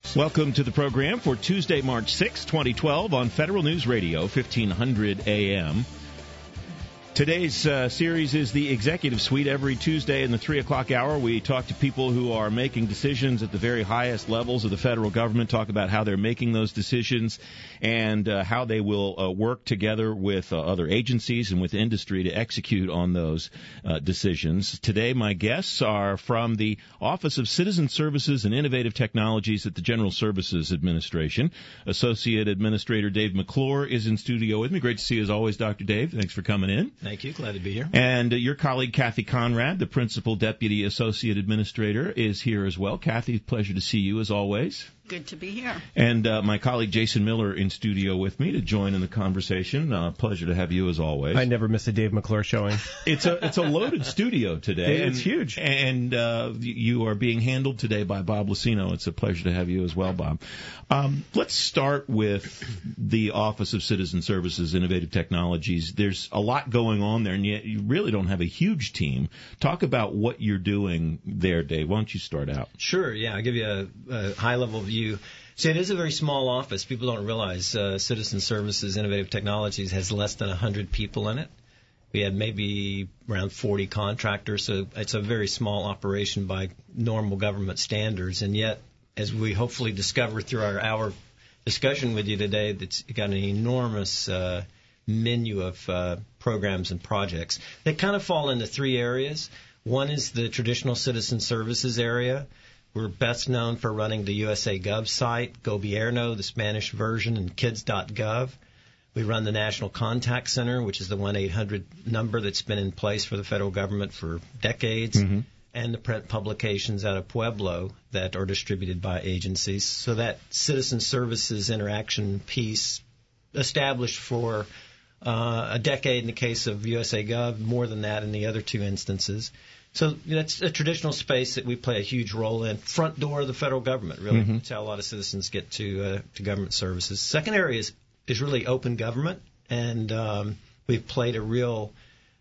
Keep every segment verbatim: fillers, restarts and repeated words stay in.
Welcome to the program for Tuesday, March sixth, twenty twelve on Federal News Radio, fifteen hundred A M. Today's uh, series is the Executive Suite. Every Tuesday in the three o'clock hour, we talk to people who are making decisions at the very highest levels of the federal government, talk about how they're making those decisions and uh, how they will uh, work together with uh, other agencies and with industry to execute on those uh, decisions. Today, my guests are from the Office of Citizen Services and Innovative Technologies at the General Services Administration. Associate Administrator Dave McClure is in studio with me. Great to see you as always, Doctor Dave. Thanks for coming in. Thank you. Glad to be here. And uh, your colleague, Kathy Conrad, the Principal Deputy Associate Administrator, is here as well. Kathy, pleasure to see you as always. Good to be here. And uh, my colleague, Jason Miller, in studio with me to join in the conversation. Uh, pleasure to have you as always. I never miss a Dave McClure showing. It's a it's a loaded studio today. It's and, huge. And uh, you are being handled today by Bob Lucino. It's a pleasure to have you as well, Bob. Um, let's start with the Office of Citizen Services, Innovative Technologies. There's a lot going on there, and yet you really don't have a huge team. Talk about what you're doing there, Dave. Why don't you start out? Sure, yeah. I'll give you a, a high-level view. So it is a very small office. People don't realize uh, Citizen Services, Innovative Technologies has less than one hundred people in it. We have maybe around forty contractors, so it's a very small operation by normal government standards. And yet, as we hopefully discover through our hour discussion with you today, it's got an enormous uh, menu of uh, programs and projects. They kind of fall into three areas. One is the traditional citizen services area. We're best known for running the U S A Gov site, Gobierno, the Spanish version, and kids dot gov. We run the National Contact Center, which is the one eight hundred number that's been in place for the federal government for decades, mm-hmm. and the print publications out of Pueblo that are distributed by agencies. So that citizen services interaction piece established for uh, a decade in the case of U S A Gov, more than that in the other two instances. So that's a traditional space that we play a huge role in. Front door of the federal government, really. Mm-hmm. That's how a lot of citizens get to uh, to government services. Second area is, is really open government, and um, we've played a real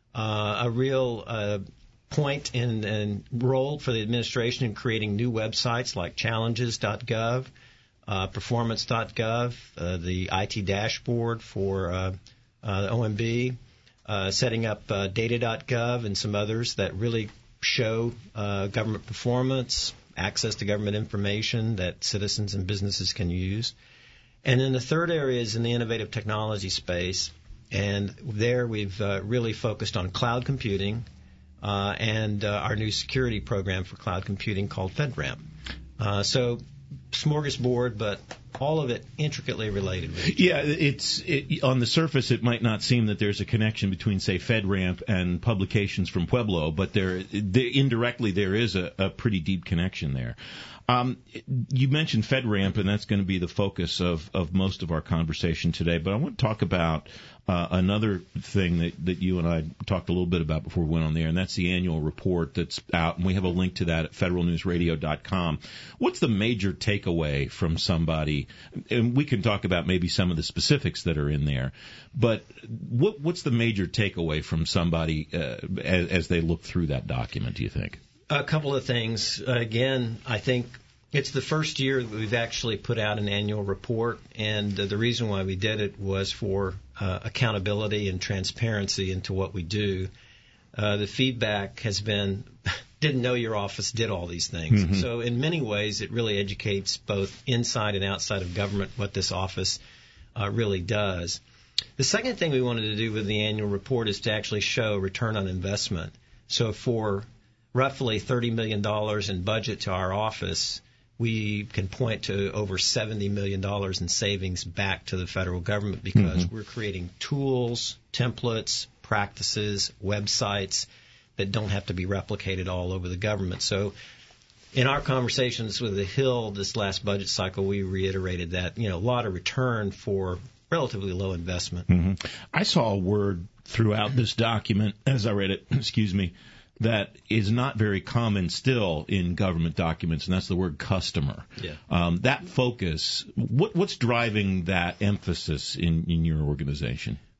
uh, a real uh, point in and role for the administration in creating new websites like challenges dot gov, uh, performance dot gov, uh, the I T dashboard for uh, uh, O M B, uh, setting up uh, data dot gov, and some others that really show uh, government performance, access to government information that citizens and businesses can use. And then the third area is in the innovative technology space, and there we've uh, really focused on cloud computing uh, and uh, our new security program for cloud computing called FedRAMP. Uh, so smorgasbord, but all of it intricately related with each Yeah, it's it, on the surface it might not seem that there's a connection between, say, FedRAMP and publications from Pueblo, but there, there indirectly there is a, a pretty deep connection there. Um, you mentioned FedRAMP, and that's going to be the focus of, of most of our conversation today, but I want to talk about uh, another thing that, that you and I talked a little bit about before we went on the air, and that's the annual report that's out, and we have a link to that at federal news radio dot com. What's the major takeaway from somebody? And we can talk about maybe some of the specifics that are in there, but what, what's the major takeaway from somebody uh, as, as they look through that document, do you think? A couple of things. Again, I think it's the first year that we've actually put out an annual report, and uh, the reason why we did it was for uh, accountability and transparency into what we do. Uh, the feedback has been, didn't know your office did all these things. Mm-hmm. So in many ways, it really educates both inside and outside of government what this office uh, really does. The second thing we wanted to do with the annual report is to actually show return on investment. So for roughly thirty million dollars in budget to our office, we can point to over seventy million dollars in savings back to the federal government because mm-hmm. we're creating tools, templates, practices, websites that don't have to be replicated all over the government. So in our conversations with the Hill this last budget cycle, we reiterated that, you know, a lot of return for relatively low investment. Mm-hmm. I saw a word throughout this document as I read it, excuse me, that is not very common still in government documents, and that's the word customer. Yeah. Um, that focus, what, what's driving that emphasis in, in your organization?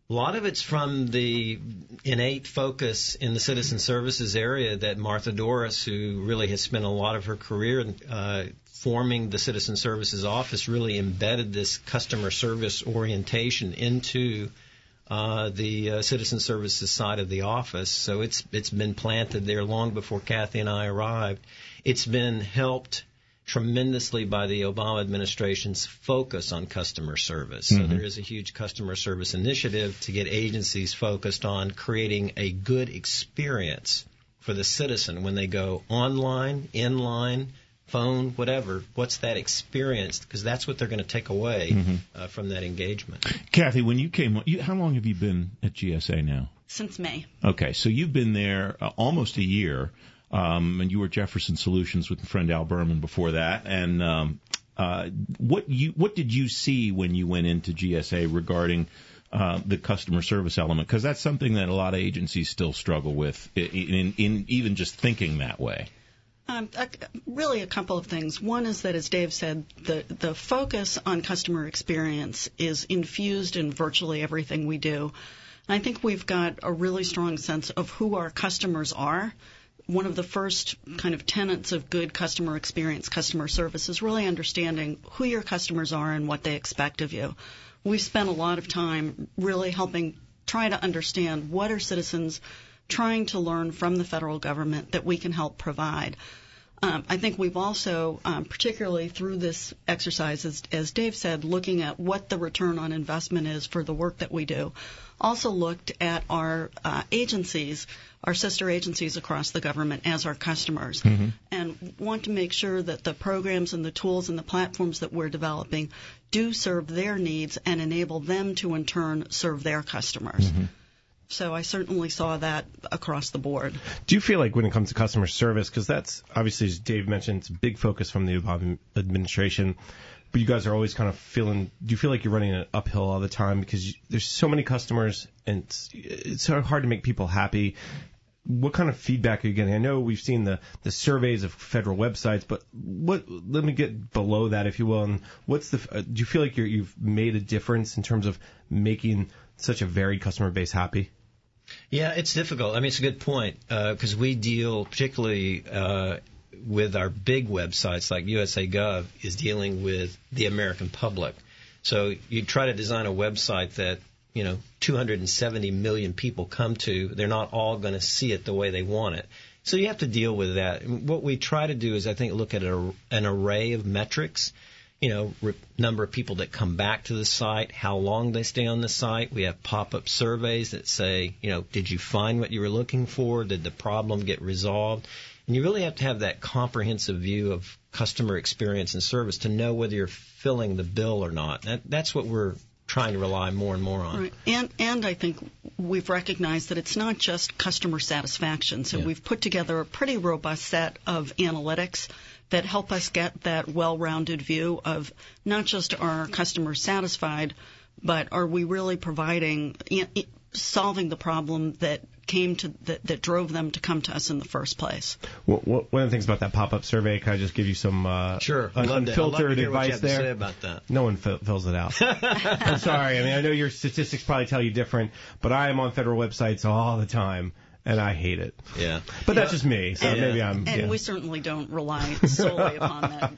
A lot of it's from the innate focus in the citizen services area that Martha Doris, who really has spent a lot of her career uh, forming the citizen services office, really embedded this customer service orientation into uh, the uh, citizen services side of the office. So it's it's been planted there long before Kathy and I arrived. It's been helped tremendously by the Obama administration's focus on customer service. Mm-hmm. So there is a huge customer service initiative to get agencies focused on creating a good experience for the citizen when they go online, inline, phone, whatever. What's that experience? Because that's what they're going to take away mm-hmm. uh, from that engagement. Kathy, when you came, you, how long have you been at G S A now? Since May. Okay, so you've been there uh, almost a year. Um, and you were Jefferson Solutions with friend Al Berman before that. And um, uh, what you what did you see when you went into G S A regarding uh, the customer service element? Because that's something that a lot of agencies still struggle with, in, in, in even just thinking that way. Um, a, really, a couple of things. One is that, as Dave said, the the focus on customer experience is infused in virtually everything we do. And I think we've got a really strong sense of who our customers are. One of the first kind of tenets of good customer experience, customer service, is really understanding who your customers are and what they expect of you. We've spent a lot of time really helping try to understand what are citizens trying to learn from the federal government that we can help provide. Um, I think we've also, um, particularly through this exercise, as, as Dave said, looking at what the return on investment is for the work that we do, also looked at our uh, agencies, our sister agencies across the government as our customers, mm-hmm. and want to make sure that the programs and the tools and the platforms that we're developing do serve their needs and enable them to, in turn, serve their customers. Mm-hmm. So I certainly saw that across the board. Do you feel like when it comes to customer service, because that's obviously, as Dave mentioned, it's a big focus from the Obama administration, but you guys are always kind of feeling, do you feel like you're running an uphill all the time because you, there's so many customers and it's, it's so hard to make people happy? What kind of feedback are you getting? I know we've seen the, the surveys of federal websites, but what? Let me get below that, if you will. And what's the? Uh, do you feel like you're, you've made a difference in terms of making such a varied customer base happy? Yeah, it's difficult. I mean, it's a good point because uh, we deal particularly uh, with our big websites like U S A Gov is dealing with the American public. So you try to design a website that, you know, two hundred seventy million people come to. They're not all going to see it the way they want it. So you have to deal with that. And what we try to do is, I think, look at a, an array of metrics. You know, re- number of people that come back to the site, how long they stay on the site. We have pop-up surveys that say, you know, did you find what you were looking for? Did the problem get resolved? And you really have to have that comprehensive view of customer experience and service to know whether you're filling the bill or not. That, that's what we're trying to rely more and more on. Right. And, and I think we've recognized that it's not just customer satisfaction. So yeah. we've put together a pretty robust set of analytics that help us get that well-rounded view of not just are our customers satisfied, but are we really providing, solving the problem that came to that, that drove them to come to us in the first place. Well, one of the things about that pop-up survey, can I just give you some uh, sure. un- unfiltered advice there? Say about that. No one f- fills it out. I'm sorry. I mean, I know your statistics probably tell you different, but I am on federal websites all the time. And I hate it. Yeah. But that's just me. So and, maybe I'm. And yeah. we certainly don't rely solely upon that.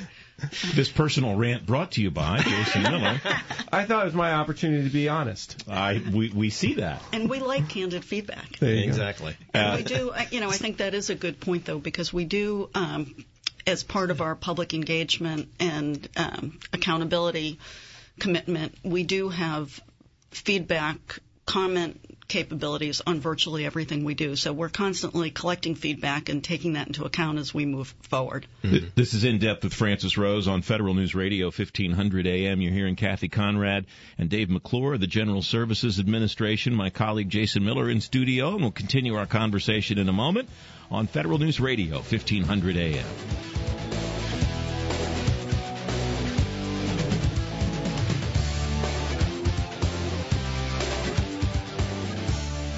This personal rant brought to you by Jason Miller. I thought it was my opportunity to be honest. I we we see that. And we like candid feedback. Exactly. And uh, we do. You know, I think that is a good point, though, because we do, um, as part of our public engagement and um, accountability commitment, we do have feedback, comment capabilities on virtually everything we do. So we're constantly collecting feedback and taking that into account as we move forward. Mm-hmm. This is In Depth with Francis Rose on Federal News Radio, fifteen hundred A M. You're hearing Kathy Conrad and Dave McClure of the General Services Administration, my colleague Jason Miller in studio, and we'll continue our conversation in a moment on Federal News Radio, fifteen hundred A M.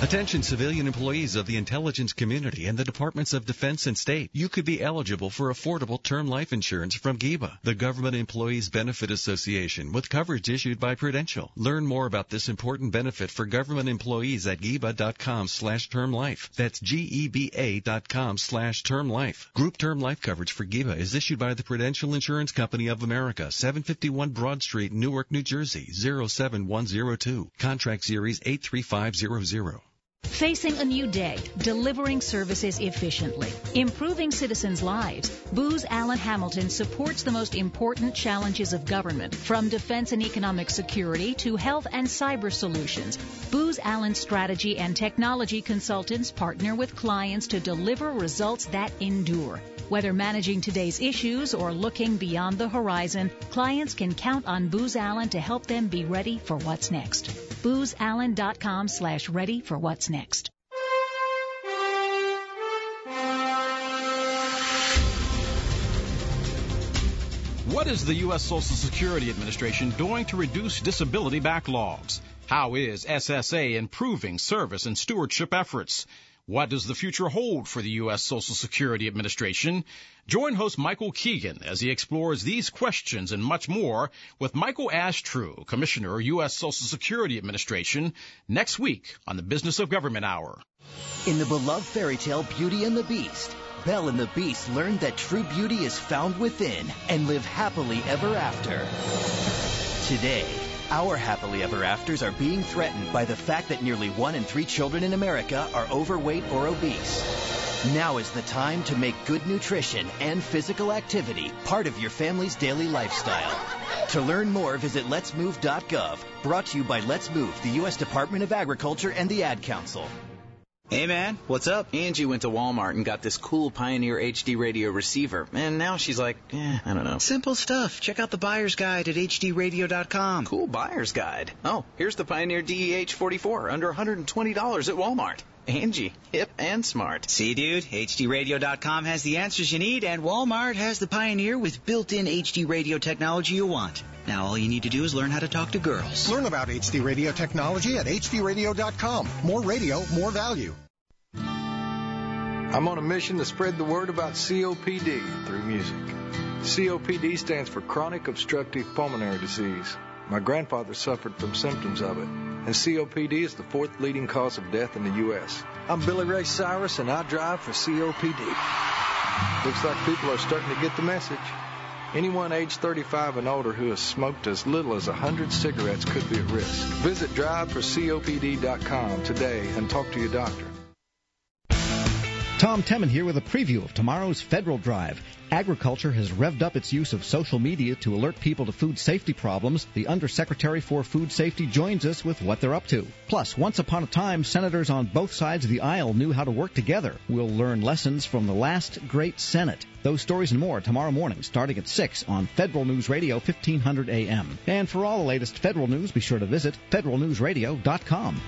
Attention civilian employees of the intelligence community and the Departments of Defense and State. You could be eligible for affordable term life insurance from G I B A, the Government Employees Benefit Association, with coverage issued by Prudential. Learn more about this important benefit for government employees at geba.com slash term life. That's G-E-B-A dot com slash term life. Group term life coverage for G I B A is issued by the Prudential Insurance Company of America, seven fifty-one Broad Street, Newark, New Jersey, zero seven one zero two. Contract series eight three five zero zero. Facing a new day, delivering services efficiently, improving citizens' lives, Booz Allen Hamilton supports the most important challenges of government, from defense and economic security to health and cyber solutions. Booz Allen strategy and technology consultants partner with clients to deliver results that endure. Whether managing today's issues or looking beyond the horizon, clients can count on Booz Allen to help them be ready for what's next. Booz Allen dot com slash ready for what's next. What is the U S Social Security Administration doing to reduce disability backlogs? How is S S A improving service and stewardship efforts? What does the future hold for the U S Social Security Administration? Join host Michael Keegan as he explores these questions and much more with Michael Ashtrew, Commissioner, U S Social Security Administration, next week on the Business of Government Hour. In the beloved fairy tale Beauty and the Beast, Belle and the Beast learned that true beauty is found within and live happily ever after. Today, our happily ever afters are being threatened by the fact that nearly one in three children in America are overweight or obese. Now is the time to make good nutrition and physical activity part of your family's daily lifestyle. To learn more, visit lets move dot gov. Brought to you by Let's Move, the U S Department of Agriculture and the Ad Council. Hey man, what's up? Angie went to Walmart and got this cool Pioneer H D radio receiver, and now she's like, eh, I don't know. Simple stuff. Check out the buyer's guide at H D radio dot com. Cool buyer's guide. Oh, here's the Pioneer D E H forty-four, under one hundred twenty dollars at Walmart. Angie, hip and smart. See, dude, H D radio dot com has the answers you need, and Walmart has the Pioneer with built-in H D radio technology you want. Now all you need to do is learn how to talk to girls. Learn about H D radio technology at H D radio dot com. More radio, more value. I'm on a mission to spread the word about C O P D through music. C O P D stands for Chronic Obstructive Pulmonary Disease. My grandfather suffered from symptoms of it, and C O P D is the fourth leading cause of death in the U S I'm Billy Ray Cyrus, and I drive for C O P D. Looks like people are starting to get the message. Anyone age thirty-five and older who has smoked as little as one hundred cigarettes could be at risk. Visit drive for C O P D dot com today and talk to your doctor. Tom Temin here with a preview of tomorrow's Federal Drive. Agriculture has revved up its use of social media to alert people to food safety problems. The Undersecretary for Food Safety joins us with what they're up to. Plus, once upon a time, senators on both sides of the aisle knew how to work together. We'll learn lessons from the last great Senate. Those stories and more tomorrow morning, starting at six on Federal News Radio, fifteen hundred A M. And for all the latest federal news, be sure to visit federal news radio dot com.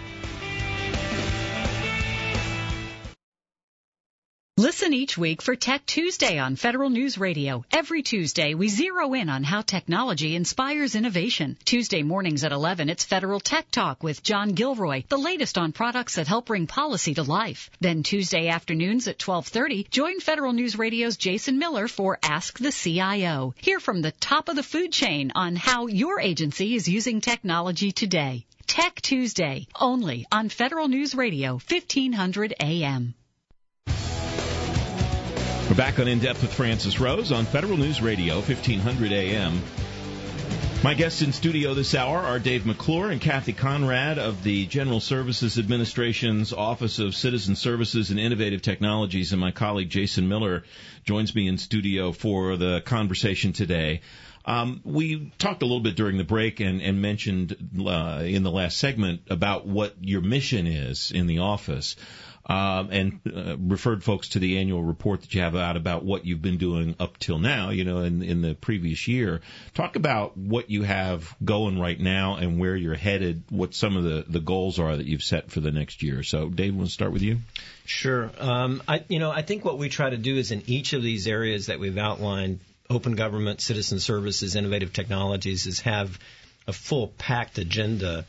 Listen each week for Tech Tuesday on Federal News Radio. Every Tuesday, we zero in on how technology inspires innovation. Tuesday mornings at eleven, it's Federal Tech Talk with John Gilroy, the latest on products that help bring policy to life. Then Tuesday afternoons at twelve thirty, join Federal News Radio's Jason Miller for Ask the C I O. Hear from the top of the food chain on how your agency is using technology today. Tech Tuesday, only on Federal News Radio, fifteen hundred A M. We're back on In Depth with Francis Rose on Federal News Radio, fifteen hundred A M. My guests in studio this hour are Dave McClure and Kathy Conrad of the General Services Administration's Office of Citizen Services and Innovative Technologies, and my colleague Jason Miller joins me in studio for the conversation today. Um, we talked a little bit during the break and, and mentioned uh, in the last segment about what your mission is in the office. Um, and uh, referred folks to the annual report that you have out about what you've been doing up till now, you know, in, in the previous year. Talk about what you have going right now and where you're headed, what some of the, the goals are that you've set for the next year. So, Dave, want to start with you? Sure. Um, I, you know, I think what we try to do is in each of these areas that we've outlined, open government, citizen services, innovative technologies, is have a full packed agenda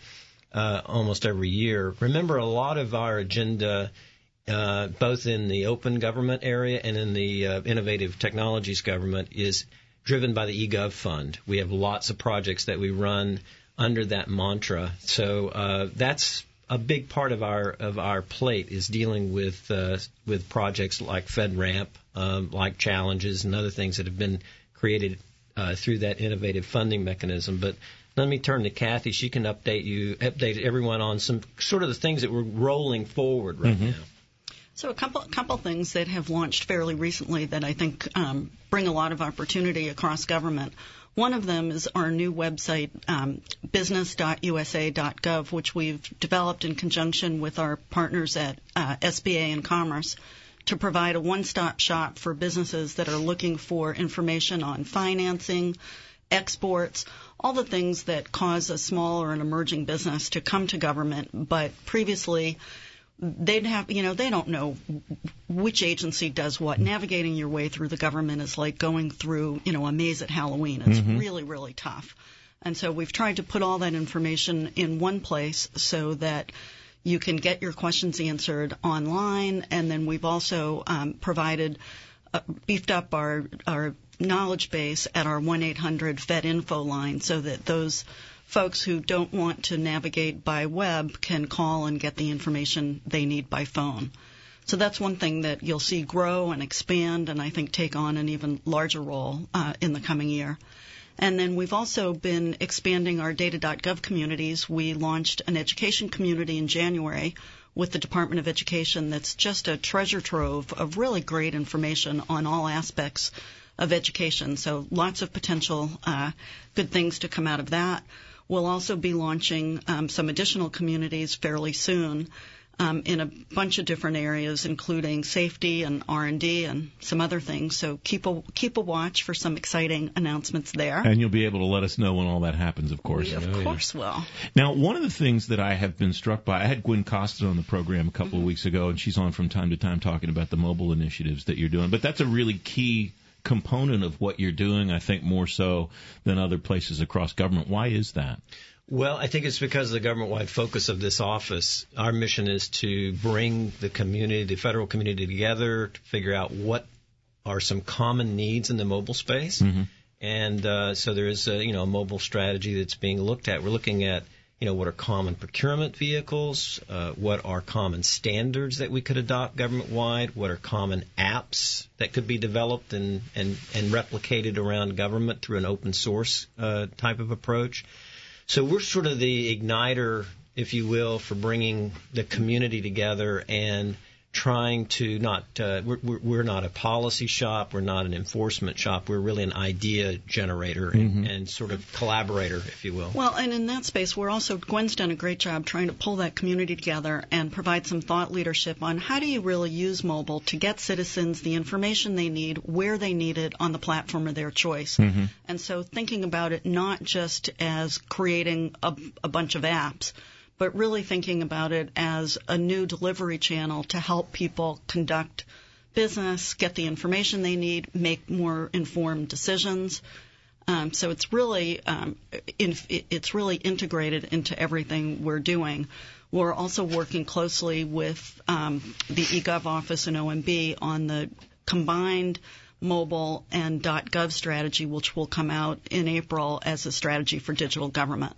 uh, almost every year. Remember, a lot of our agenda, uh, both in the open government area and in the uh, innovative technologies government, is driven by the eGov fund. We have lots of projects that we run under that mantra. So uh, that's a big part of our of our plate, is dealing with uh, with projects like FedRAMP, um, like challenges and other things that have been created uh, through that innovative funding mechanism. But let me turn to Kathy. She can update you, update everyone on some sort of the things that we're rolling forward right mm-hmm. now. So a couple couple things that have launched fairly recently that I think um, bring a lot of opportunity across government. One of them is our new website, um, business dot u s a dot gov, which we've developed in conjunction with our partners at uh, S B A and Commerce to provide a one-stop shop for businesses that are looking for information on financing, exports, all the things that cause a small or an emerging business to come to government, but previously they'd have, you know, they don't know which agency does what. Navigating your way through the government is like going through, you know, a maze at Halloween. It's mm-hmm. really, really tough. And so we've tried to put all that information in one place so that you can get your questions answered online. And then we've also um, provided, uh, beefed up our, our knowledge base at our one eight hundred Fed Info line so that those folks who don't want to navigate by web can call and get the information they need by phone. So that's one thing that you'll see grow and expand and I think take on an even larger role uh, in the coming year. And then we've also been expanding our data dot gov communities. We launched an education community in January with the Department of Education that's just a treasure trove of really great information on all aspects of education. So lots of potential uh, good things to come out of that. We'll also be launching um, some additional communities fairly soon um, in a bunch of different areas, including safety and R and D and some other things. So keep a keep a watch for some exciting announcements there. And you'll be able to let us know when all that happens, of course. We of oh, course yeah. will. Now, one of the things that I have been struck by, I had Gwen Costin on the program a couple mm-hmm. of weeks ago, and she's on from time to time talking about the mobile initiatives that you're doing. But that's a really key component of what you're doing, I think, more so than other places across government. Why is that? Well, I think it's because of the government-wide focus of this office. Our mission is to bring the community, the federal community together, to figure out what are some common needs in the mobile space. Mm-hmm. And uh, so there is a, you know, a mobile strategy that's being looked at. We're looking at, you know, what are common procurement vehicles, uh, what are common standards that we could adopt government-wide, what are common apps that could be developed and, and, and replicated around government through an open source uh, type of approach. So we're sort of the igniter, if you will, for bringing the community together and trying to not uh, we're, we're not a policy shop, we're not an enforcement shop, we're really an idea generator and, mm-hmm. and sort of collaborator, if you will. Well, and in that space, we're also, Gwen's done a great job trying to pull that community together and provide some thought leadership on how do you really use mobile to get citizens the information they need, where they need it on the platform of their choice. Mm-hmm. And so thinking about it not just as creating a, a bunch of apps, but really thinking about it as a new delivery channel to help people conduct business, get the information they need, make more informed decisions. Um, so it's really um, in, it's really integrated into everything we're doing. We're also working closely with um, the eGov office and O M B on the combined mobile and .gov strategy, which will come out in April as a strategy for digital government.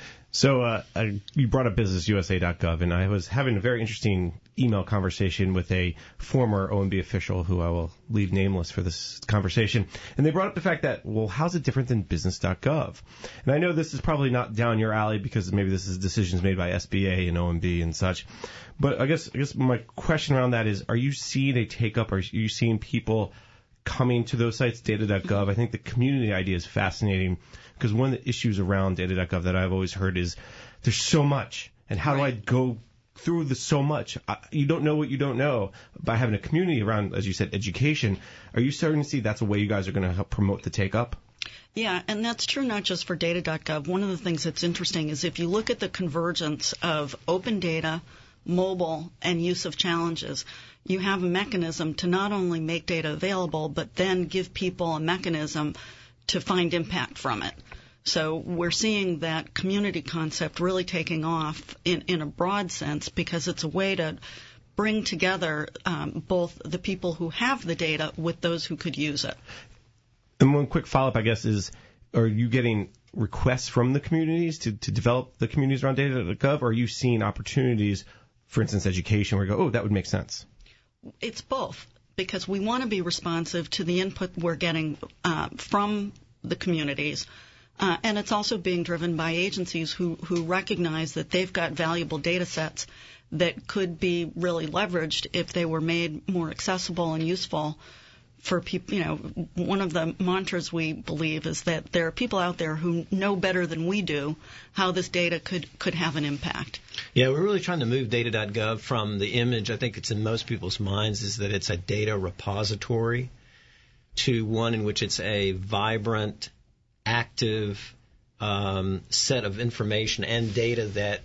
So uh, I, you brought up business u s a dot gov, and I was having a very interesting email conversation with a former O M B official who I will leave nameless for this conversation. And they brought up the fact that, well, how's it different than business dot gov? And I know this is probably not down your alley because maybe this is decisions made by S B A and O M B and such. But I guess I guess my question around that is, are you seeing a take-up? Are you seeing people coming to those sites, data dot gov? I think the community idea is fascinating. Because one of the issues around data dot gov that I've always heard is there's so much, and how right. do I go through the so much? I, you don't know what you don't know. By having a community around, as you said, education, are you starting to see that's a way you guys are going to help promote the take-up? Yeah, and that's true not just for data dot gov. One of the things that's interesting is if you look at the convergence of open data, mobile, and use of challenges, you have a mechanism to not only make data available, but then give people a mechanism to find impact from it. So we're seeing that community concept really taking off in, in a broad sense because it's a way to bring together um, both the people who have the data with those who could use it. And one quick follow-up, I guess, is are you getting requests from the communities to, to develop the communities around data dot gov, or are you seeing opportunities, for instance, education, where you go, oh, that would make sense? It's both, because we want to be responsive to the input we're getting uh, from the communities. Uh, and it's also being driven by agencies who, who recognize that they've got valuable data sets that could be really leveraged if they were made more accessible and useful for people. You know, one of the mantras we believe is that there are people out there who know better than we do how this data could, could have an impact. Yeah, we're really trying to move data dot gov from the image, I think it's in most people's minds, is that it's a data repository, to one in which it's a vibrant, active um, set of information and data that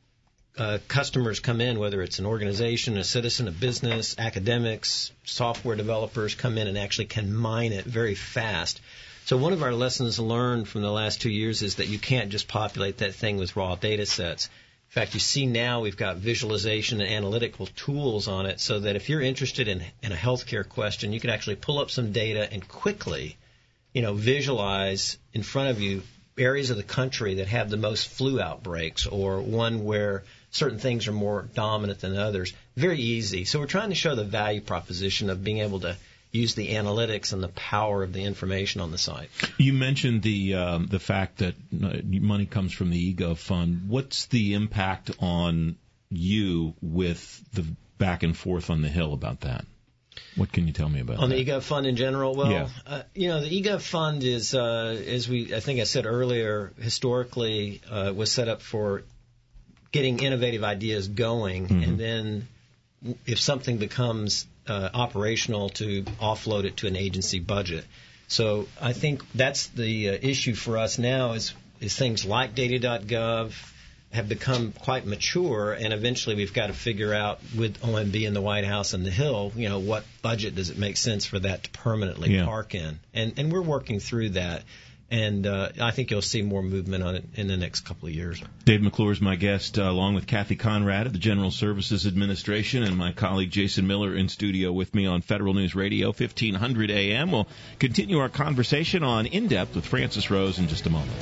uh, customers come in, whether it's an organization, a citizen, a business, academics, software developers come in and actually can mine it very fast. So one of our lessons learned from the last two years is that you can't just populate that thing with raw data sets. In fact, you see now we've got visualization and analytical tools on it so that if you're interested in, in a healthcare question, you can actually pull up some data and quickly, you know, visualize in front of you areas of the country that have the most flu outbreaks or one where certain things are more dominant than others. Very easy. So we're trying to show the value proposition of being able to use the analytics and the power of the information on the site. You mentioned the um, the fact that money comes from the eGov fund. What's the impact on you with the back and forth on the Hill about that? What can you tell me about on that? the eGov fund in general? Well, yeah. uh, you know, the eGov fund is, uh, as we I think I said earlier, historically uh, was set up for getting innovative ideas going, mm-hmm. and then if something becomes uh, operational, to offload it to an agency budget. So I think that's the uh, issue for us now is, is things like data dot gov have become quite mature, and eventually we've got to figure out with O M B and the White House and the Hill, you know, what budget does it make sense for that to permanently yeah. park in. And, and we're working through that. And uh, I think you'll see more movement on it in the next couple of years. Dave McClure is my guest, uh, along with Kathy Conrad of the General Services Administration and my colleague Jason Miller in studio with me on Federal News Radio, fifteen hundred A M. We'll continue our conversation on In Depth with Francis Rose in just a moment.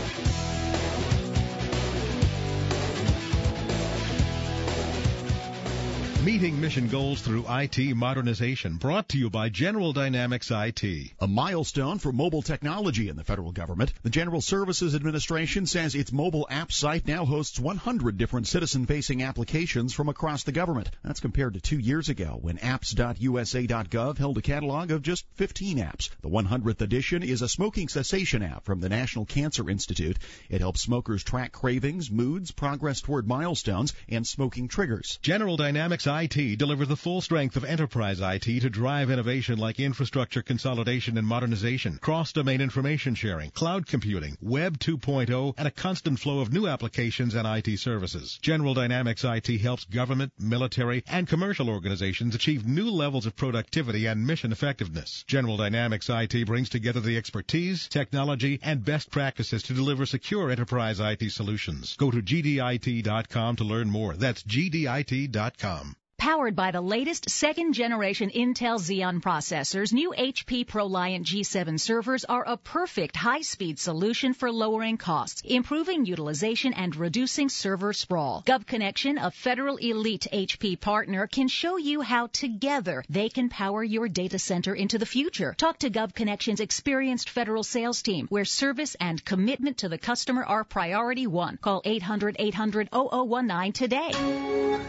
Meeting mission goals through I T modernization, brought to you by General Dynamics I T. A milestone for mobile technology in the federal government. The General Services Administration says its mobile app site now hosts one hundred different citizen-facing applications from across the government. That's compared to two years ago when apps dot U S A dot gov held a catalog of just fifteen apps. The one hundredth edition is a smoking cessation app from the National Cancer Institute. It helps smokers track cravings, moods, progress toward milestones, and smoking triggers. General Dynamics I T delivers the full strength of enterprise I T to drive innovation like infrastructure consolidation and modernization, cross-domain information sharing, cloud computing, Web two point oh, and a constant flow of new applications and I T services. General Dynamics I T helps government, military, and commercial organizations achieve new levels of productivity and mission effectiveness. General Dynamics I T brings together the expertise, technology, and best practices to deliver secure enterprise I T solutions. Go to G D I T dot com to learn more. That's G D I T dot com. Powered by the latest second-generation Intel Xeon processors, new H P ProLiant G seven servers are a perfect high-speed solution for lowering costs, improving utilization, and reducing server sprawl. GovConnection, a federal elite H P partner, can show you how together they can power your data center into the future. Talk to GovConnection's experienced federal sales team, where service and commitment to the customer are priority one. Call eight hundred, eight hundred, oh oh one nine today.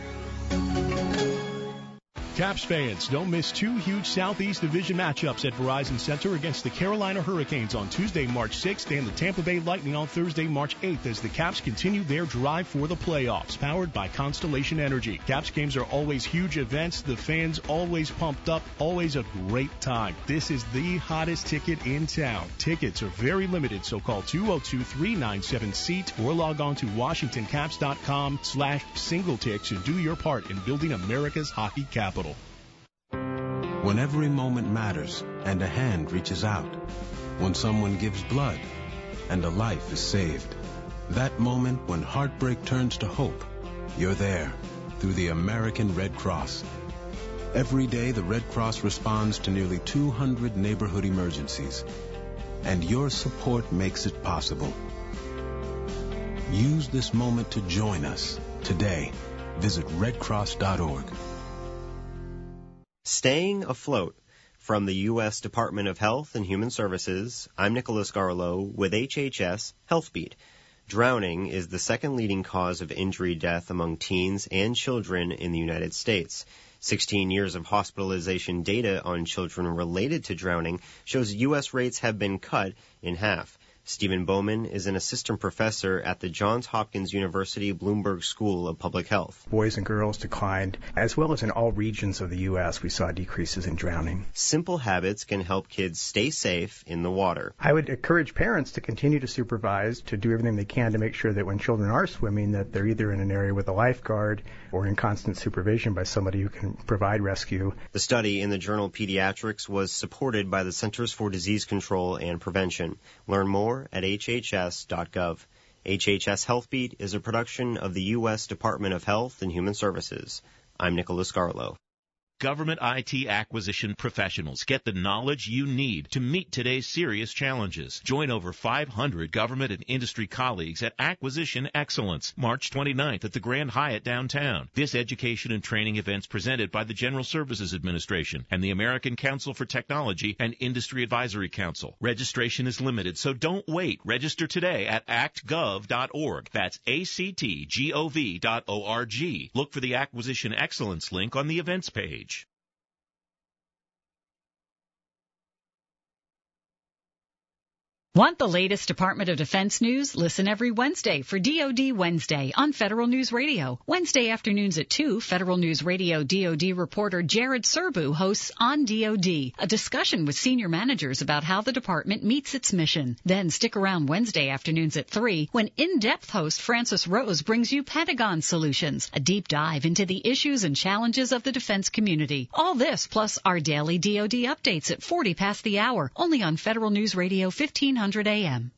Caps fans, don't miss two huge Southeast Division matchups at Verizon Center against the Carolina Hurricanes on Tuesday, March sixth, and the Tampa Bay Lightning on Thursday, March eighth, as the Caps continue their drive for the playoffs, powered by Constellation Energy. Caps games are always huge events, the fans always pumped up, always a great time. This is the hottest ticket in town. Tickets are very limited, so call two oh two, three nine seven, SEAT or log on to washington caps dot com slash singletix and do your part in building America's hockey capital. When every moment matters and a hand reaches out. When someone gives blood and a life is saved. That moment when heartbreak turns to hope, you're there through the American Red Cross. Every day, the Red Cross responds to nearly two hundred neighborhood emergencies, and your support makes it possible. Use this moment to join us today. Visit red cross dot org. Staying afloat. From the U S Department of Health and Human Services, I'm Nicholas Garlow with H H S HealthBeat. Drowning is the second leading cause of injury death among teens and children in the United States. sixteen years of hospitalization data on children related to drowning shows U S rates have been cut in half. Stephen Bowman is an assistant professor at the Johns Hopkins University Bloomberg School of Public Health. Boys and girls declined, as well as in all regions of the U S we saw decreases in drowning. Simple habits can help kids stay safe in the water. I would encourage parents to continue to supervise, to do everything they can to make sure that when children are swimming, that they're either in an area with a lifeguard or in constant supervision by somebody who can provide rescue. The study in the journal Pediatrics was supported by the Centers for Disease Control and Prevention. Learn more at H H S dot gov. H H S HealthBeat is a production of the U S Department of Health and Human Services. I'm Nicholas Garlow. Government I T acquisition professionals get the knowledge you need to meet today's serious challenges. Join over five hundred government and industry colleagues at Acquisition Excellence, March twenty-ninth at the Grand Hyatt downtown. This education and training event's presented by the General Services Administration and the American Council for Technology and Industry Advisory Council. Registration is limited, so don't wait. Register today at act gov dot org. That's A C T G O V dot O R G. Look for the Acquisition Excellence link on the events page. Want the latest Department of Defense news? Listen every Wednesday for D O D Wednesday on Federal News Radio. Wednesday afternoons at two, Federal News Radio D O D reporter Jared Serbu hosts On D O D, a discussion with senior managers about how the department meets its mission. Then stick around Wednesday afternoons at three when in-depth host Francis Rose brings you Pentagon Solutions, a deep dive into the issues and challenges of the defense community. All this plus our daily D O D updates at forty past the hour, only on Federal News Radio fifteen hundred A M.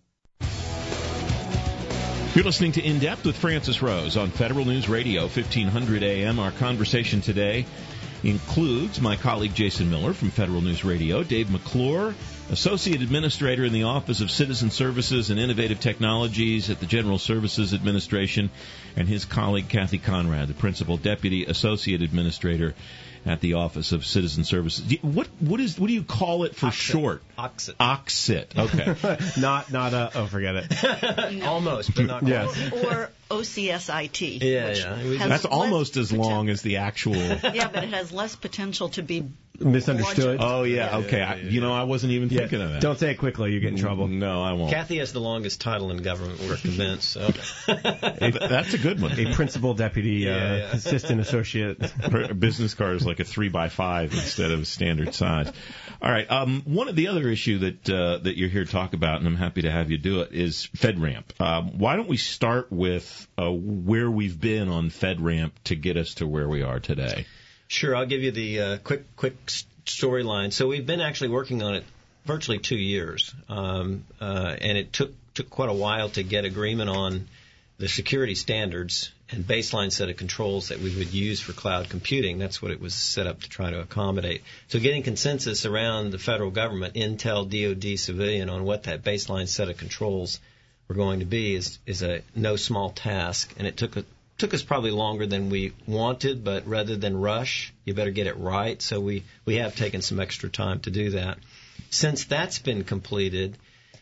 You're listening to In Depth with Francis Rose on Federal News Radio fifteen hundred A M. Our conversation today includes my colleague Jason Miller from Federal News Radio, Dave McClure, Associate Administrator in the Office of Citizen Services and Innovative Technologies at the General Services Administration, and his colleague Kathy Conrad, the Principal Deputy Associate Administrator at the Office of Citizen Services. What what is what do you call it for Oxit. short? Oxit. Oxit. Okay. not not uh, oh forget it. Almost, but not yes. quite. Or O C S I T. Yeah, which yeah. has That's less almost as poten- long as the actual. Yeah, but it has less potential to be Misunderstood. Oh yeah. Yeah. Okay. I, you know, I wasn't even Yeah. thinking of that. Don't say it quickly. You get in trouble. No, I won't. Kathy has the longest title in government, we're convinced. So. That's a good one. A principal deputy, uh, Yeah, yeah. assistant associate. A business card is like a three by five instead of standard size. All right. Um, one of the other issue that uh, that you're here to talk about, and I'm happy to have you do it, is FedRAMP. Um, why don't we start with uh, where we've been on FedRAMP to get us to where we are today? Sure, I'll give you the uh, quick quick storyline. So we've been actually working on it virtually two years, um, uh, and it took took quite a while to get agreement on the security standards and baseline set of controls that we would use for cloud computing. That's what it was set up to try to accommodate. So getting consensus around the federal government, Intel, D O D, civilian, on what that baseline set of controls were going to be is is a no small task, and it took a took us probably longer than we wanted, but rather than rush, you better get it right. So we, we have taken some extra time to do that. Since that's been completed,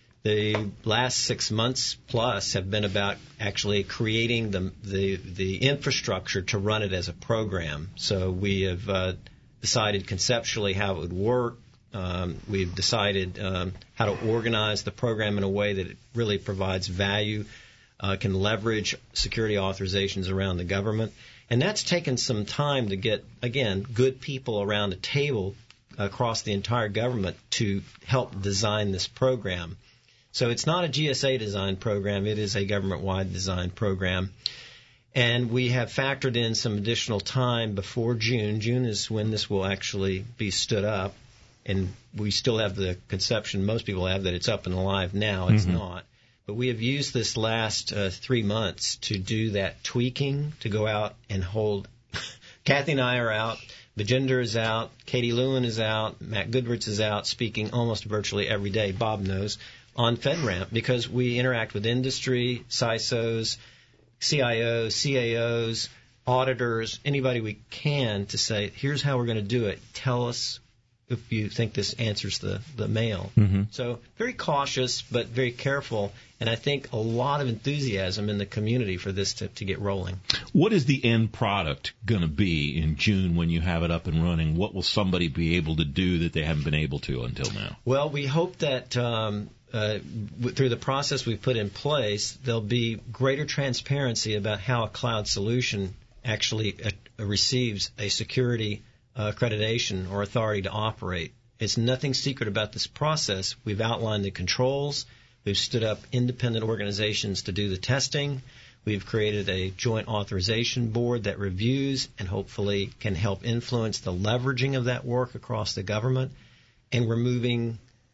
the last six months plus have been about actually creating the the, the infrastructure to run it as a program. So we have uh, decided conceptually how it would work. Um, we've decided um, how to organize the program in a way that it really provides value, Uh, can leverage security authorizations around the government. And that's taken some time to get, again, good people around the table across the entire government to help design this program. So it's not a G S A design program. It is a government-wide design program. And we have factored in some additional time before June. June is when this will actually be stood up. And we still have the conception most people have that it's up and alive now. It's mm-hmm. not. but we have used this last uh, three months to do that tweaking, to go out and hold. Kathy and I are out. Bajender is out. Katie Lewin is out. Matt Goodrich is out, speaking almost virtually every day. Bob knows, on FedRAMP, because we interact with industry, C I S Os, C I Os, C A Os, auditors, anybody we can, to say, here's how we're going to do it. Tell us if you think this answers the, the mail. Mm-hmm. So very cautious, but very careful, and I think a lot of enthusiasm in the community for this to, to get rolling. What is the end product going to be in June when you have it up and running? What will somebody be able to do that they haven't been able to until now? Well, we hope that um, uh, w- through the process we've put in place, there'll be greater transparency about how a cloud solution actually uh, receives a security uh, accreditation or authority to operate. It's nothing secret about this process. We've outlined the controls. We've stood up independent organizations to do the testing. We've created a joint authorization board that reviews and hopefully can help influence the leveraging of that work across the government. And we're moving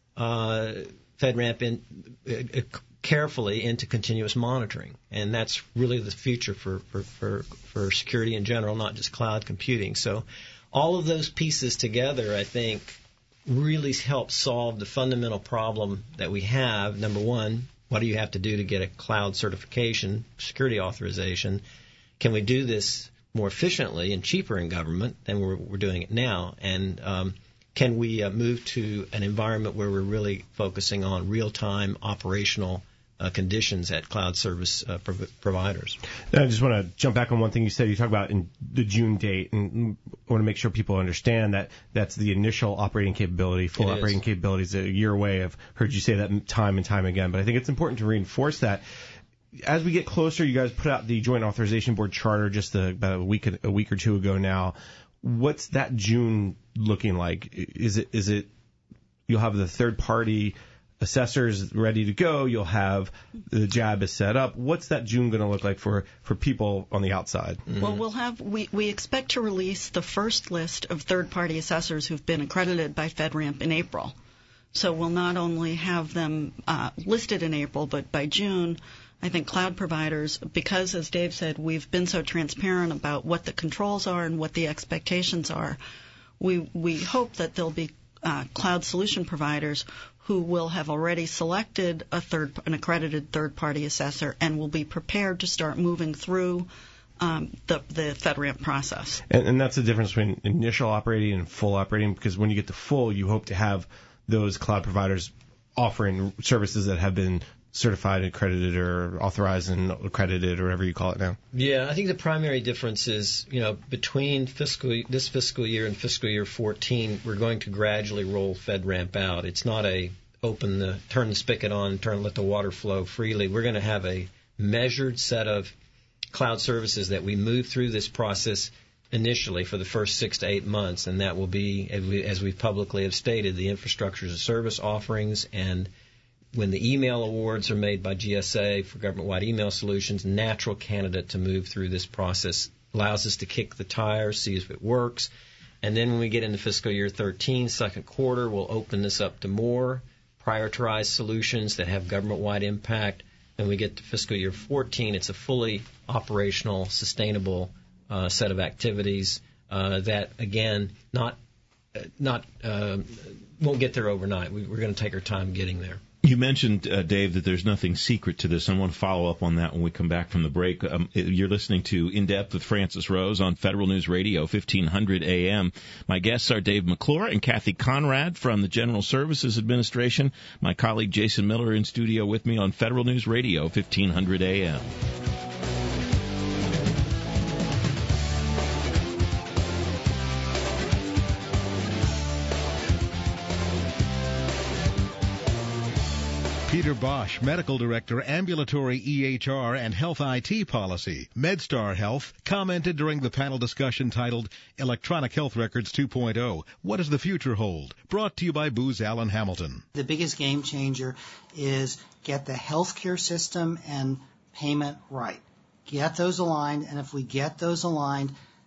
uh, FedRAMP in, uh, carefully into continuous monitoring. And that's really the future for, for, for, for security in general, not just cloud computing. So all of those pieces together, I think, really help solve the fundamental problem that we have. Number one, what do you have to do to get a cloud certification, security authorization? Can we do this more efficiently and cheaper in government than we're, we're doing it now? And um, can we uh, move to an environment where we're really focusing on real-time operational Uh, conditions at cloud service uh, prov- providers? I just want to jump back on one thing you said. You talk about in the June date, and I want to make sure people understand that that's the initial operating capability. Full It operating is. capability is a year away. I've heard you say that time and time again, but I think it's important to reinforce that. As we get closer, you guys put out the Joint Authorization Board charter just a, about a week a week or two ago now. What's that June looking like? Is it is it you'll have the third party assessors ready to go, you'll have the J A B is set up. What's that June going to look like for, for people on the outside? Mm-hmm. Well, we'll have we, we expect to release the first list of third-party assessors who've been accredited by FedRAMP in April. So we'll not only have them uh, listed in April, but by June, I think cloud providers, because, as Dave said, we've been so transparent about what the controls are and what the expectations are, we we hope that there'll be uh, cloud solution providers who will have already selected a third, an accredited third-party assessor and will be prepared to start moving through um, the, the FedRAMP process. And, and that's the difference between initial operating and full operating, because when you get to full, you hope to have those cloud providers offering services that have been certified, accredited, or authorized and accredited, or whatever you call it now. Yeah, I think the primary difference is, you know, between fiscal this fiscal year and fiscal year fourteen, we're going to gradually roll FedRAMP out. It's not a open the turn the spigot on, turn let the water flow freely. We're going to have a measured set of cloud services that we move through this process initially for the first six to eight months, and that will be, as we, as we publicly have stated, the infrastructure as a service offerings. And when the email awards are made by G S A for government-wide email solutions, natural candidate to move through this process, allows us to kick the tires, see if it works. And then when we get into fiscal year thirteen, second quarter, we'll open this up to more prioritized solutions that have government-wide impact. When we get to fiscal year fourteen, it's a fully operational, sustainable uh, set of activities uh, that, again, not uh, not uh, won't get there overnight. We, we're going to take our time getting there. You mentioned, uh, Dave, that there's nothing secret to this. I want to follow up on that when we come back from the break. Um, you're listening to In Depth with Francis Rose on Federal News Radio, fifteen hundred A M. My guests are Dave McClure and Kathy Conrad from the General Services Administration. My colleague Jason Miller in studio with me on Federal News Radio, fifteen hundred A M. Peter Bosch, Medical Director, Ambulatory E H R and Health I T Policy, MedStar Health, commented during the panel discussion titled Electronic Health Records two point oh. What does the future hold? Brought to you by Booz Allen Hamilton. The biggest game changer is get the healthcare system and payment right. Get those aligned, and if we get those aligned,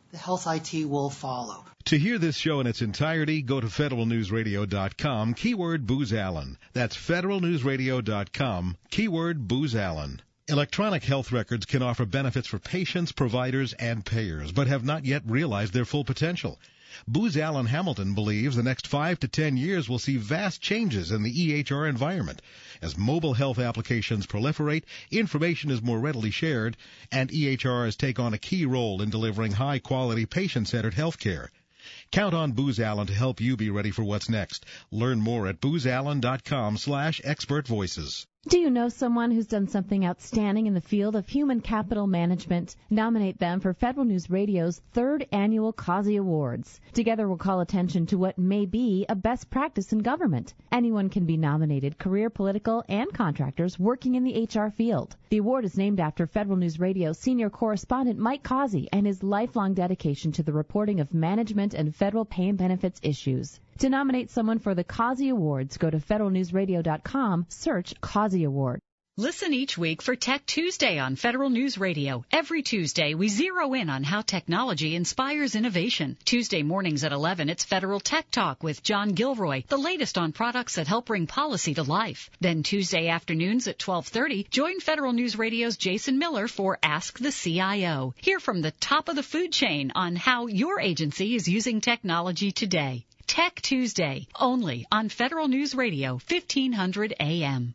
the health I T will follow. To hear this show in its entirety, go to federal news radio dot com, keyword Booz Allen. That's federal news radio dot com, keyword Booz Allen. Electronic health records can offer benefits for patients, providers, and payers, but have not yet realized their full potential. Booz Allen Hamilton believes the next five to ten years will see vast changes in the E H R environment. As mobile health applications proliferate, information is more readily shared, and E H Rs take on a key role in delivering high-quality, patient-centered health care. Count on Booz Allen to help you be ready for what's next. Learn more at booz allen dot com slash expert voices. Do you know someone who's done something outstanding in the field of human capital management? Nominate them for Federal News Radio's third annual Causey Awards. Together we'll call attention to what may be a best practice in government. Anyone can be nominated, career, political, and contractors working in the H R field. The award is named after Federal News Radio senior correspondent Mike Causey and his lifelong dedication to the reporting of management and federal pay and benefits issues. To nominate someone for the Causey Awards, go to federal news radio dot com, search Causey Award. Listen each week for Tech Tuesday on Federal News Radio. Every Tuesday, we zero in on how technology inspires innovation. Tuesday mornings at eleven, it's Federal Tech Talk with John Gilroy, the latest on products that help bring policy to life. Then Tuesday afternoons at twelve thirty, join Federal News Radio's Jason Miller for Ask the C I O. Hear from the top of the food chain on how your agency is using technology today. Tech Tuesday, only on Federal News Radio, fifteen hundred A M.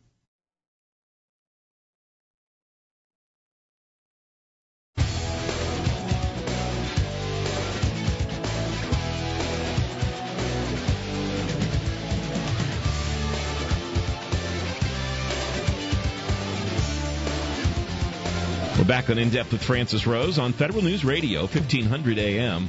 We're back on In Depth with Francis Rose on Federal News Radio, fifteen hundred A M.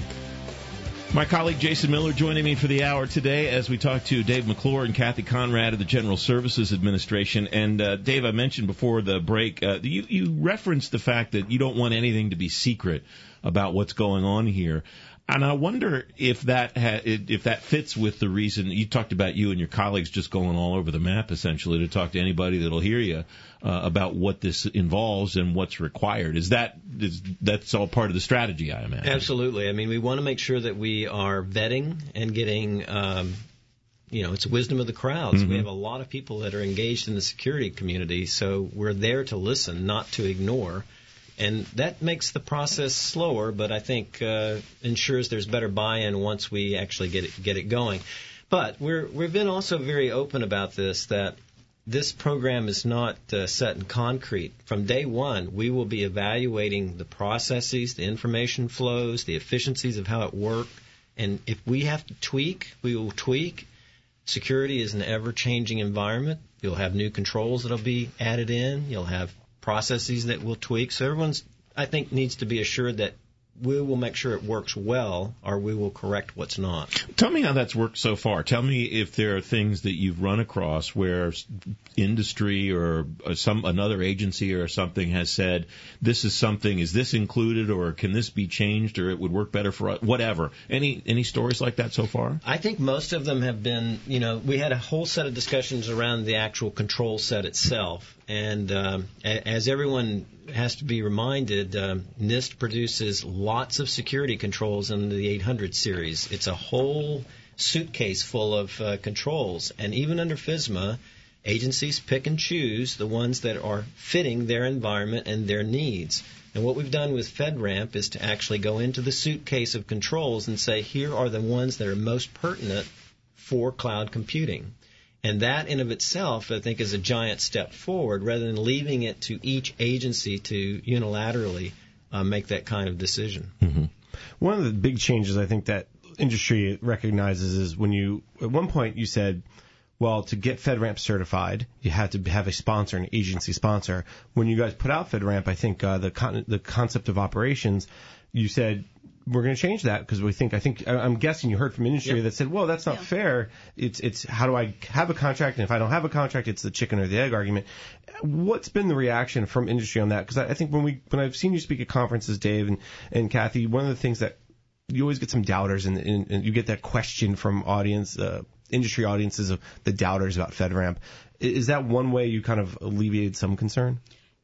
My colleague Jason Miller joining me for the hour today as we talk to Dave McClure and Kathy Conrad of the General Services Administration. And, uh, Dave, I mentioned before the break, uh, you, you referenced the fact that you don't want anything to be secret about what's going on here. And I wonder if that ha- if that fits with the reason you talked about you and your colleagues just going all over the map, essentially, to talk to anybody that'll hear you uh, about what this involves and what's required. Is that is that's all part of the strategy, I imagine? Absolutely. I mean, we want to make sure that we are vetting and getting, um, you know, it's wisdom of the crowds. Mm-hmm. We have a lot of people that are engaged in the security community, so we're there to listen, not to ignore. And that makes the process slower, but I think uh, ensures there's better buy-in once we actually get it get it going. But we're we've been also very open about this, that this program is not uh, set in concrete. From day one, we will be evaluating the processes, the information flows, the efficiencies of how it works. And if we have to tweak, we will tweak. Security is an ever-changing environment. You'll have new controls that will be added in. You'll have processes that we'll tweak. So everyone's, I think, needs to be assured that we will make sure it works well, or we will correct what's not. Tell me how that's worked so far. Tell me if there are things that you've run across where industry or some another agency or something has said, this is something, is this included, or can this be changed, or it would work better for us, whatever. Any any stories like that so far? I think most of them have been, you know, we had a whole set of discussions around the actual control set itself. And um, as everyone has to be reminded, um, NIST produces lots of security controls in the eight hundred series. It's a whole suitcase full of uh, controls. And even under FSMA, agencies pick and choose the ones that are fitting their environment and their needs. And what we've done with FedRAMP is to actually go into the suitcase of controls and say, here are the ones that are most pertinent for cloud computing. And that in of itself, I think, is a giant step forward, rather than leaving it to each agency to unilaterally uh, make that kind of decision. Mm-hmm. One of the big changes I think that industry recognizes is when you, at one point you said, well, to get FedRAMP certified, you had to have a sponsor, an agency sponsor. When you guys put out FedRAMP, I think uh, the con- the concept of operations, you said, we're going to change that because we think, I think, I'm guessing you heard from industry yep. that said, well, that's not yeah. fair. It's, it's how do I have a contract? And if I don't have a contract, it's the chicken or the egg argument. What's been the reaction from industry on that? Because I, I think when we, when I've seen you speak at conferences, Dave and, and Kathy, one of the things that you always get some doubters and, and, and you get that question from audience, uh, industry audiences of the doubters about FedRAMP. Is that one way you kind of alleviated some concern?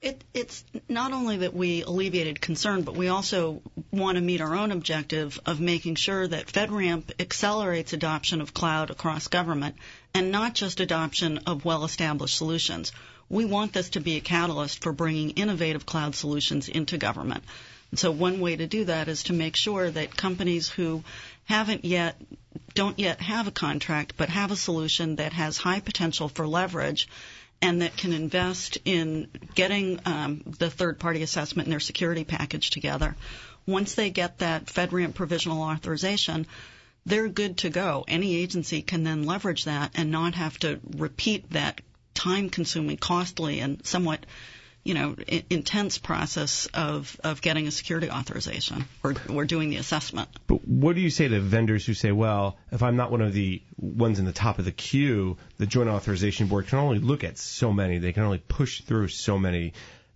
It, it's not only that we alleviated concern, but we also want to meet our own objective of making sure that FedRAMP accelerates adoption of cloud across government and not just adoption of well-established solutions. We want this to be a catalyst for bringing innovative cloud solutions into government. And so one way to do that is to make sure that companies who haven't yet, don't yet have a contract, but have a solution that has high potential for leverage and that can invest in getting um, the third-party assessment and their security package together. Once they get that FedRAMP provisional authorization, they're good to go. Any agency can then leverage that and not have to repeat that time-consuming, costly, and somewhat, you know, I- intense process of, of getting a security authorization or, or doing the assessment. But what do you say to vendors who say, well, if I'm not one of the ones in the top of the queue, the Joint Authorization Board can only look at so many. They can only push through so many.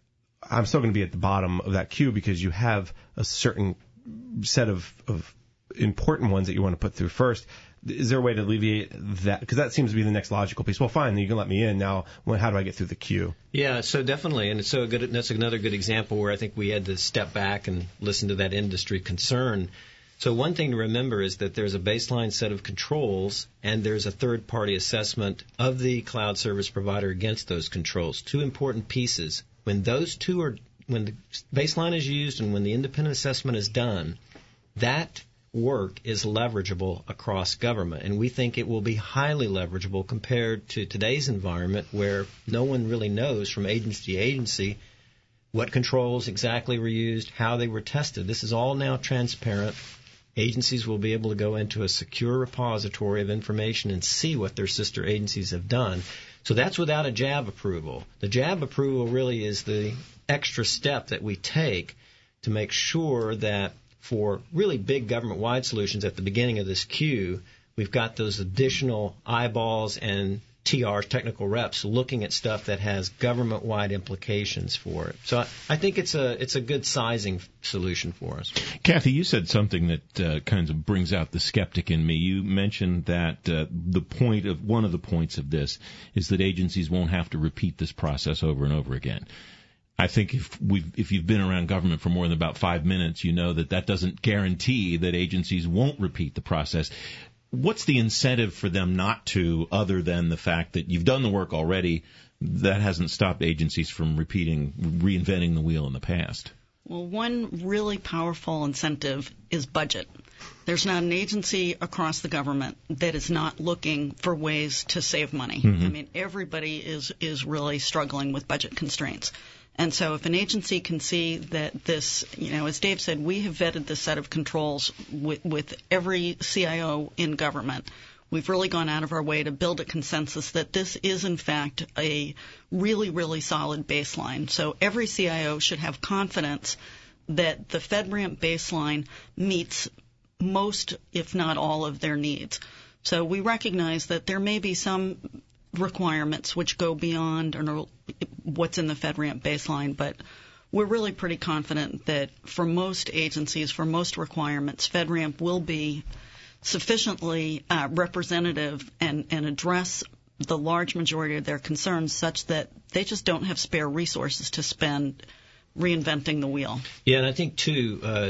I'm still going to be at the bottom of that queue because you have a certain set of, of important ones that you want to put through first. Is there a way to alleviate that? Because that seems to be the next logical piece. Well, fine, then you can let me in. Now, well, how do I get through the queue? Yeah, so definitely. And it's so good. That's another good example where I think we had to step back and listen to that industry concern. So one thing to remember is that there's a baseline set of controls and there's a third-party assessment of the cloud service provider against those controls. Two important pieces. When those two are, when the baseline is used and when the independent assessment is done, that work is leverageable across government, and we think it will be highly leverageable compared to today's environment where no one really knows from agency to agency what controls exactly were used, how they were tested. This is all now transparent. Agencies will be able to go into a secure repository of information and see what their sister agencies have done. So that's without a J A B approval. The J A B approval really is the extra step that we take to make sure that for really big government-wide solutions at the beginning of this queue, we've got those additional eyeballs and T Rs, technical reps, looking at stuff that has government-wide implications for it. So I, I think it's a it's a good sizing solution for us. Kathy, you said something that uh, kind of brings out the skeptic in me. You mentioned that uh, the point of one of the points of this is that agencies won't have to repeat this process over and over again. I think if we've, if you've been around government for more than about five minutes, you know that that doesn't guarantee that agencies won't repeat the process. What's the incentive for them not to, other than the fact that you've done the work already? That hasn't stopped agencies from repeating, reinventing the wheel in the past. Well, one really powerful incentive is budget. There's not an agency across the government that is not looking for ways to save money. Mm-hmm. I mean, everybody is, is really struggling with budget constraints. And so if an agency can see that this, you know, as Dave said, we have vetted this set of controls with, with every C I O in government. We've really gone out of our way to build a consensus that this is, in fact, a really, really solid baseline. So every C I O should have confidence that the FedRAMP baseline meets most, if not all, of their needs. So we recognize that there may be some requirements which go beyond or what's in the FedRAMP baseline, but we're really pretty confident that for most agencies, for most requirements, FedRAMP will be sufficiently uh, representative and, and address the large majority of their concerns such that they just don't have spare resources to spend reinventing the wheel. Yeah, and I think, too, uh,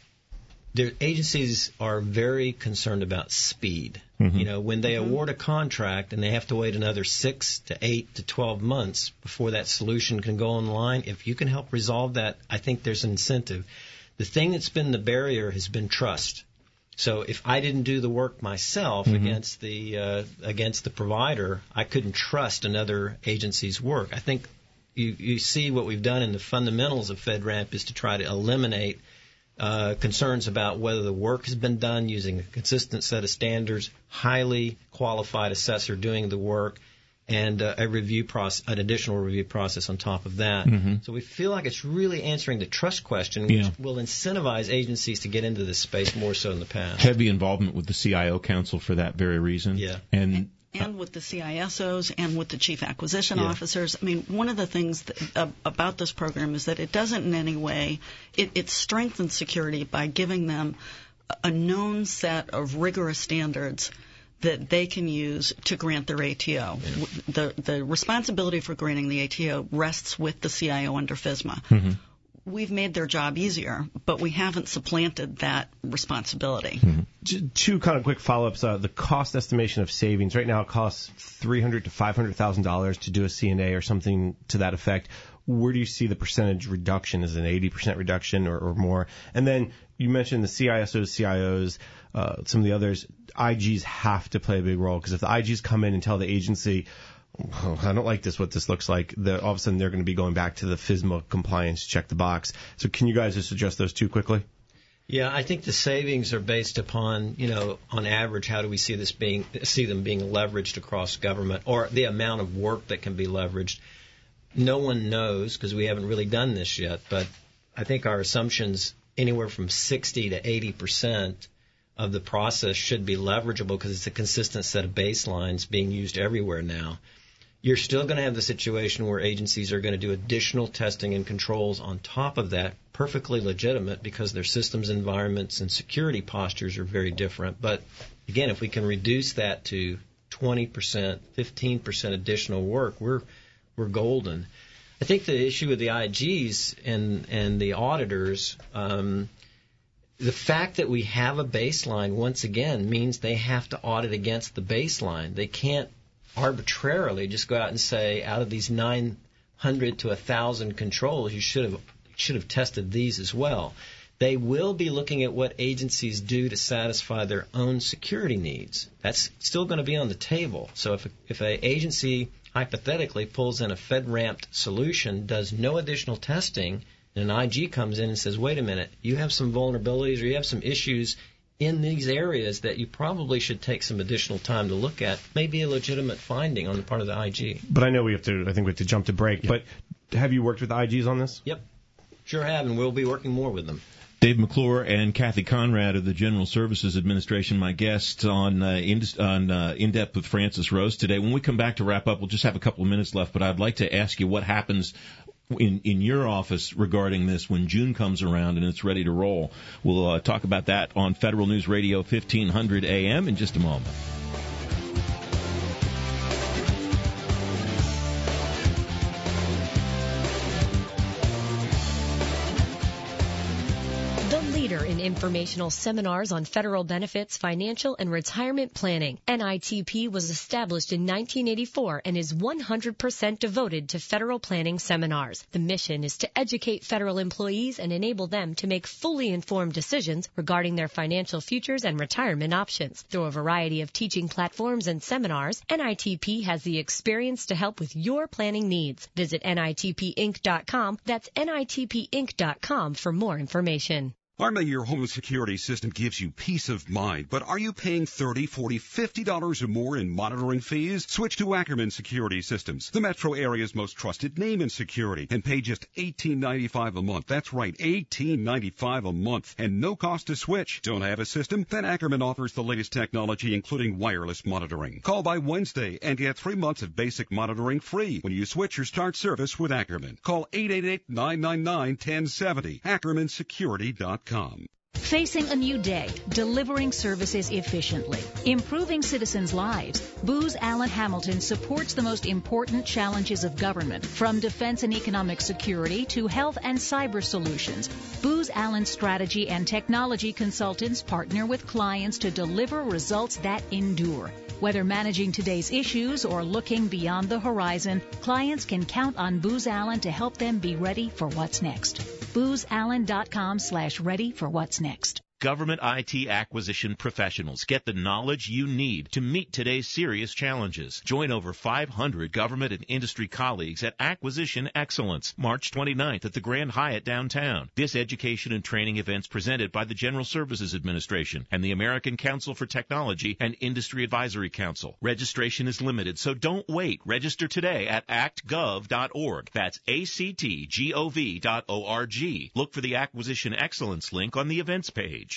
their agencies are very concerned about speed. Mm-hmm. You know, when they mm-hmm. award a contract and they have to wait another six to eight to twelve months before that solution can go online, if you can help resolve that, I think there's an incentive. The thing that's been the barrier has been trust. So if I didn't do the work myself mm-hmm. against the uh, against the provider, I couldn't trust another agency's work. I think you, you see what we've done in the fundamentals of FedRAMP is to try to eliminate Uh, concerns about whether the work has been done using a consistent set of standards, highly qualified assessor doing the work, and uh, a review process, an additional review process on top of that. Mm-hmm. So we feel like it's really answering the trust question, which yeah. will incentivize agencies to get into this space more so in the past. Heavy involvement with the C I O Council for that very reason. Yeah. And and with the C I S Os and with the chief acquisition yeah. officers. I mean, one of the things that, uh, about this program is that it doesn't in any way, it, it strengthens security by giving them a known set of rigorous standards that they can use to grant their A T O. Yeah. The the responsibility for granting the A T O rests with the C I O under FSMA. Mm-hmm. We've made their job easier, but we haven't supplanted that responsibility. Mm-hmm. Two kind of quick follow-ups. Uh, the cost estimation of savings. Right now it costs three hundred thousand to five hundred thousand dollars to do a C N A or something to that effect. Where do you see the percentage reduction? Is it an eighty percent reduction or, or more? And then you mentioned the C I S Os, C I Os, uh, some of the others. I Gs have to play a big role, because if the I Gs come in and tell the agency, oh, I don't like this, what this looks like, the, all of a sudden they're going to be going back to the FSMA compliance, check the box. So can you guys just address those two quickly? Yeah, I think the savings are based upon, you know, on average, how do we see this being, see them being leveraged across government, or the amount of work that can be leveraged. No one knows, because we haven't really done this yet, but I think our assumptions anywhere from sixty to eighty percent of the process should be leverageable, because it's a consistent set of baselines being used everywhere now. You're still going to have the situation where agencies are going to do additional testing and controls on top of that, perfectly legitimate, because their systems, environments, and security postures are very different. But again, if we can reduce that to twenty percent, fifteen percent additional work, we're we're golden. I think the issue with the I Gs and and the auditors, um, the fact that we have a baseline, once again, means they have to audit against the baseline. They can't arbitrarily just go out and say, out of these nine hundred to one thousand controls, you should have should have tested these as well. They will be looking at what agencies do to satisfy their own security needs. That's still going to be on the table. So if if an agency hypothetically pulls in a FedRAMP solution, does no additional testing, and an I G comes in and says, wait a minute, you have some vulnerabilities or you have some issues in these areas that you probably should take some additional time to look at, may be a legitimate finding on the part of the I G. But I know we have to, I think we have to jump to break, yep. But have you worked with I Gs on this? Yep, sure have, and we'll be working more with them. Dave McClure and Kathy Conrad of the General Services Administration, my guests on uh, in, on uh, In Depth with Francis Rose today. When we come back to wrap up, we'll just have a couple of minutes left, but I'd like to ask you what happens in, in your office regarding this when June comes around and it's ready to roll. We'll uh, talk about that on Federal News Radio fifteen hundred A M in just a moment. In informational seminars on federal benefits, financial, and retirement planning. N I T P was established in nineteen eighty-four and is one hundred percent devoted to federal planning seminars. The mission is to educate federal employees and enable them to make fully informed decisions regarding their financial futures and retirement options. Through a variety of teaching platforms and seminars, N I T P has the experience to help with your planning needs. Visit N I T P Inc dot com. That's N I T P Inc dot com for more information. Arma, your home security system gives you peace of mind, but are you paying thirty dollars, forty dollars, fifty dollars or more in monitoring fees? Switch to Ackerman Security Systems, the metro area's most trusted name in security, and pay just eighteen ninety-five a month. That's right, eighteen ninety-five a month, and no cost to switch. Don't have a system? Then Ackerman offers the latest technology, including wireless monitoring. Call by Wednesday and get three months of basic monitoring free when you switch or start service with Ackerman. Call eight eight eight, nine nine nine, one oh seven oh, ackerman security dot com. Facing a new day, delivering services efficiently, improving citizens' lives, Booz Allen Hamilton supports the most important challenges of government, from defense and economic security to health and cyber solutions. Booz Allen strategy and technology consultants partner with clients to deliver results that endure. Whether managing today's issues or looking beyond the horizon, clients can count on Booz Allen to help them be ready for what's next. Booz Allen dot com slash ready for what's next. Government I T acquisition professionals get the knowledge you need to meet today's serious challenges. Join over five hundred government and industry colleagues at Acquisition Excellence, March twenty-ninth at the Grand Hyatt downtown. This education and training event's presented by the General Services Administration and the American Council for Technology and Industry Advisory Council. Registration is limited, so don't wait. Register today at act gov dot org. That's A C T G O V dot O R G. Look for the Acquisition Excellence link on the events page.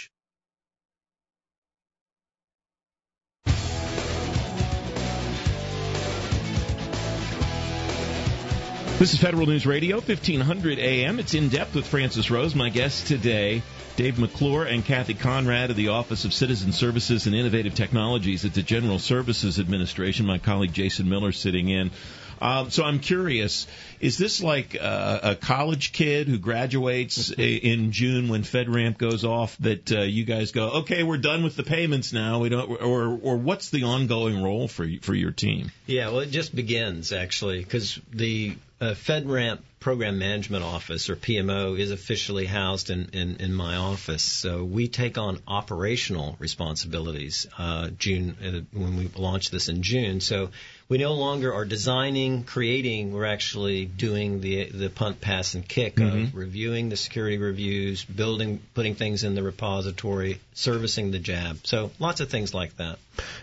This is Federal News Radio, fifteen hundred A M. It's In Depth with Francis Rose. My guests today, Dave McClure and Kathy Conrad of the Office of Citizen Services and Innovative Technologies at the General Services Administration. My colleague Jason Miller sitting in. Um, so I'm curious, is this like a, a college kid who graduates in June when FedRAMP goes off that uh, you guys go, okay, we're done with the payments now, we don't, or or what's the ongoing role for for your team? Yeah, well, it just begins actually because the uh, FedRAMP Program Management Office, or P M O, is officially housed in, in, in my office. So we take on operational responsibilities uh, June uh, when we launch this in June. So we no longer are designing, creating. We're actually doing the the punt, pass, and kick mm-hmm. of reviewing the security reviews, building, putting things in the repository, servicing the J A B. So lots of things like that.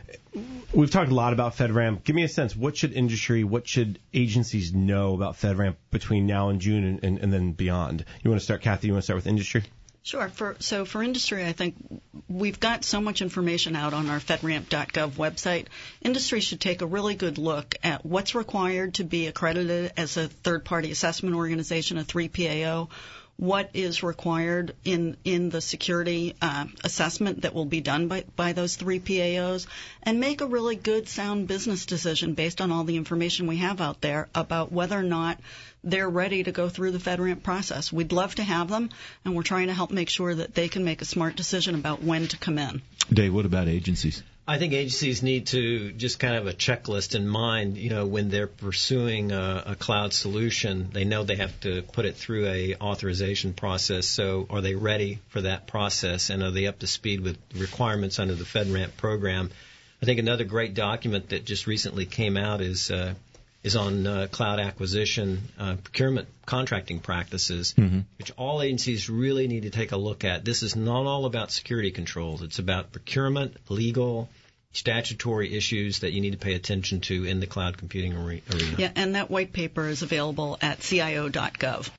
We've talked a lot about FedRAMP. Give me a sense. What should industry, what should agencies know about FedRAMP between now and June and, and, and then beyond? You want to start, Kathy? You want to start with industry? Sure. For, so for industry, I think we've got so much information out on our FedRAMP dot gov website. Industry should take a really good look at what's required to be accredited as a third-party assessment organization, a three P A O, what is required in in the security uh, assessment that will be done by, by those three P A Os, and make a really good, sound business decision based on all the information we have out there about whether or not they're ready to go through the FedRAMP process. We'd love to have them, and we're trying to help make sure that they can make a smart decision about when to come in. Dave, what about agencies? I think agencies need to just kind of a checklist in mind, you know, when they're pursuing a, a cloud solution, they know they have to put it through a authorization process. So are they ready for that process, and are they up to speed with requirements under the FedRAMP program? I think another great document that just recently came out is uh, is on uh, cloud acquisition, uh, procurement contracting practices, mm-hmm. which all agencies really need to take a look at. This is not all about security controls. It's about procurement, legal, statutory issues that you need to pay attention to in the cloud computing arena. Yeah, and that white paper is available at C I O dot gov.